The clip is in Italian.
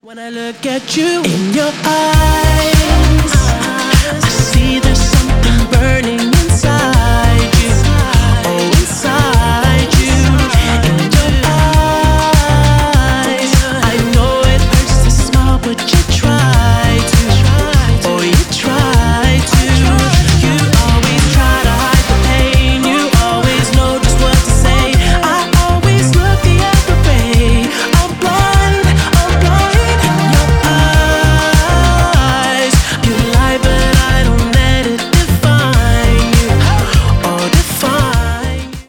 When I look at you in your eyes